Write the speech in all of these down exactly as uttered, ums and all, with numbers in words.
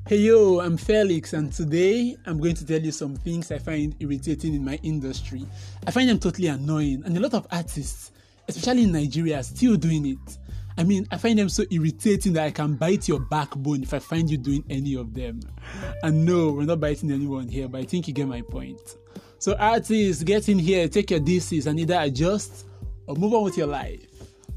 Hey yo, I'm Felix, and today I'm going to tell you some things I find irritating in my industry. I find them totally annoying, and a lot of artists, especially in Nigeria, are still doing it. I mean, I find them so irritating that I can bite your backbone if I find you doing any of them. And no, we're not biting anyone here, but I think you get my point. So artists, get in here, take your D Cs and either adjust or move on with your life.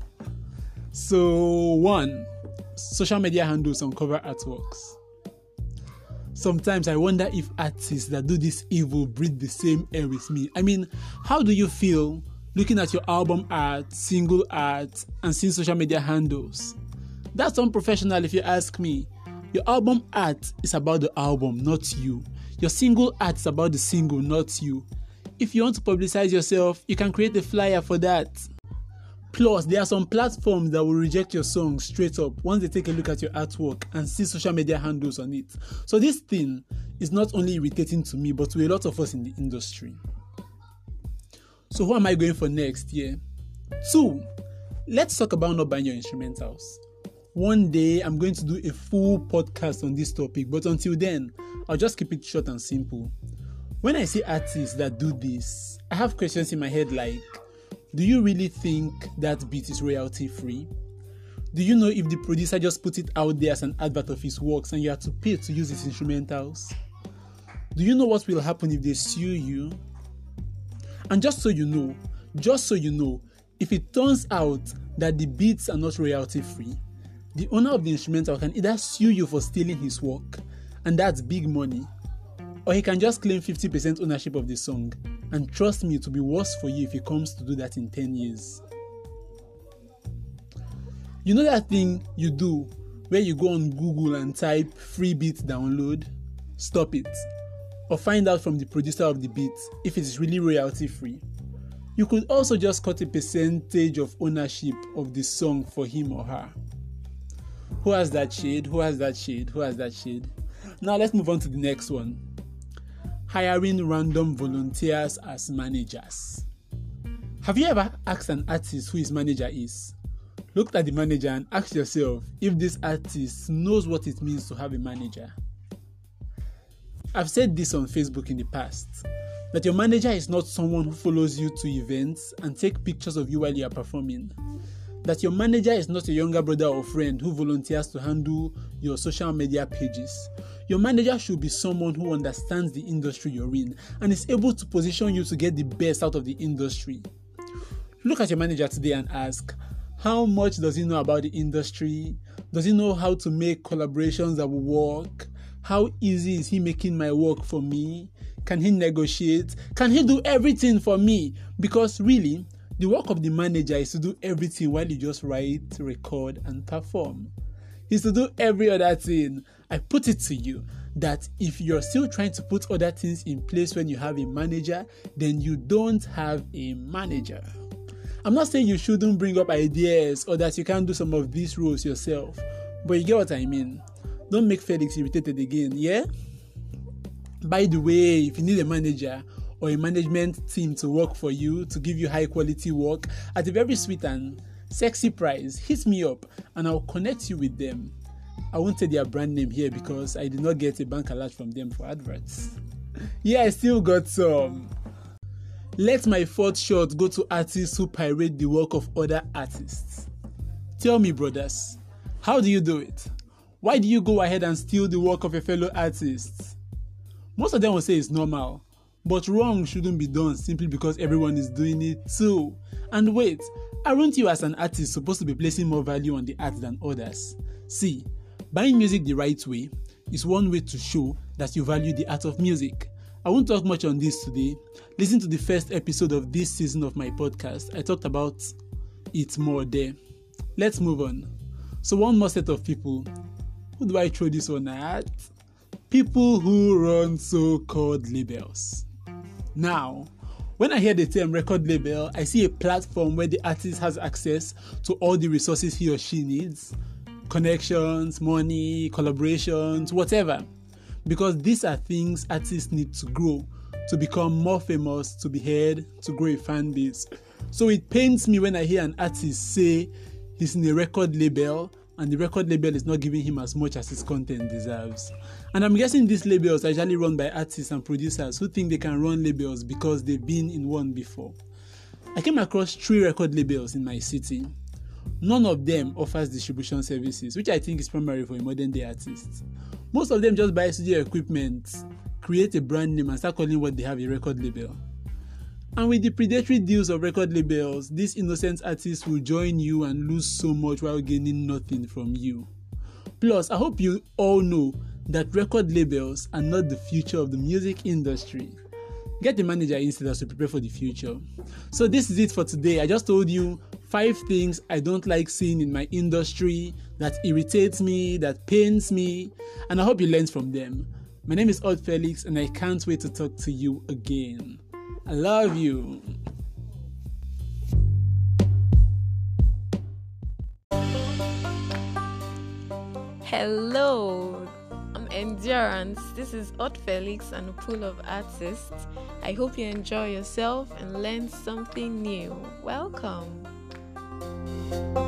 So one, social media handles on cover artworks. Sometimes I wonder if artists that do this evil breathe the same air with me. I mean, how do you feel looking at your album art, single art, and seeing social media handles? That's unprofessional if you ask me. Your album art is about the album, not you. Your single art is about the single, not you. If you want to publicize yourself, you can create a flyer for that. Plus, there are some platforms that will reject your song straight up once they take a look at your artwork and see social media handles on it. So this thing is not only irritating to me, but to a lot of us in the industry. So who am I going for next? Yeah. Two, let's talk about not buying your instrumentals. One day, I'm going to do a full podcast on this topic, but until then, I'll just keep it short and simple. When I see artists that do this, I have questions in my head like, do you really think that beat is royalty free? Do you know if the producer just put it out there as an advert of his works and you have to pay to use his instrumentals? Do you know what will happen if they sue you? And just so you know, just so you know, if it turns out that the beats are not royalty free, the owner of the instrumental can either sue you for stealing his work, and that's big money, or he can just claim fifty percent ownership of the song. And trust me, it will be worse for you if he comes to do that in ten years. You know that thing you do where you go on Google and type free beat download? Stop it. Or find out from the producer of the beat if it is really royalty free. You could also just cut a percentage of ownership of the song for him or her. Who has that shade? Who has that shade? Who has that shade? Now let's move on to the next one. Hiring random volunteers as managers. Have you ever asked an artist who his manager is? Looked at the manager and asked yourself if this artist knows what it means to have a manager. I've said this on Facebook in the past, that your manager is not someone who follows you to events and take pictures of you while you are performing. That your manager is not a younger brother or friend who volunteers to handle your social media pages. Your manager should be someone who understands the industry you're in and is able to position you to get the best out of the industry. Look at your manager today and ask, how much does he know about the industry? Does he know how to make collaborations that will work? How easy is he making my work for me? Can he negotiate? Can he do everything for me? Because really, the work of the manager is to do everything while you just write, record, and perform. He's to do every other thing. I put it to you that if you're still trying to put other things in place when you have a manager, then you don't have a manager. I'm not saying you shouldn't bring up ideas or that you can't do some of these roles yourself, but you get what I mean. Don't make Felix irritated again, yeah? By the way, if you need a manager or a management team to work for you, to give you high quality work at a very sweet and sexy price, hit me up and I'll connect you with them. I won't say their brand name here because I did not get a bank alert from them for adverts. Yeah, I still got some. Let my fourth shot go to artists who pirate the work of other artists. Tell me, brothers, how do you do it? Why do you go ahead and steal the work of a fellow artist? Most of them will say it's normal, but wrong shouldn't be done simply because everyone is doing it too. And wait, aren't you as an artist supposed to be placing more value on the art than others? See, buying music the right way is one way to show that you value the art of music. I won't talk much on this today. Listen to the first episode of this season of my podcast. I talked about it more there. Let's move on. So one more set of people. Who do I throw this one at? People who run so-called labels. Now, when I hear the term record label, I see a platform where the artist has access to all the resources he or she needs. Connections, money, collaborations, whatever. Because these are things artists need to grow, to become more famous, to be heard, to grow a fan base. So it pains me when I hear an artist say he's in a record label and the record label is not giving him as much as his content deserves. And I'm guessing these labels are usually run by artists and producers who think they can run labels because they've been in one before. I came across three record labels in my city. None of them offers distribution services, which I think is primary for a modern day artist. Most of them just buy studio equipment, create a brand name, and start calling what they have a record label. And with the predatory deals of record labels, these innocent artists will join you and lose so much while gaining nothing from you. Plus, I hope you all know that record labels are not the future of the music industry. Get a manager instead to prepare for the future. So this is it for today. I just told you five things I don't like seeing in my industry, that irritates me, that pains me, and I hope you learned from them. My name is Odd Felix, and I can't wait to talk to you again. I love you. Hello, I'm Endurance. This is Odd Felix and a pool of artists. I hope you enjoy yourself and learn something new. Welcome.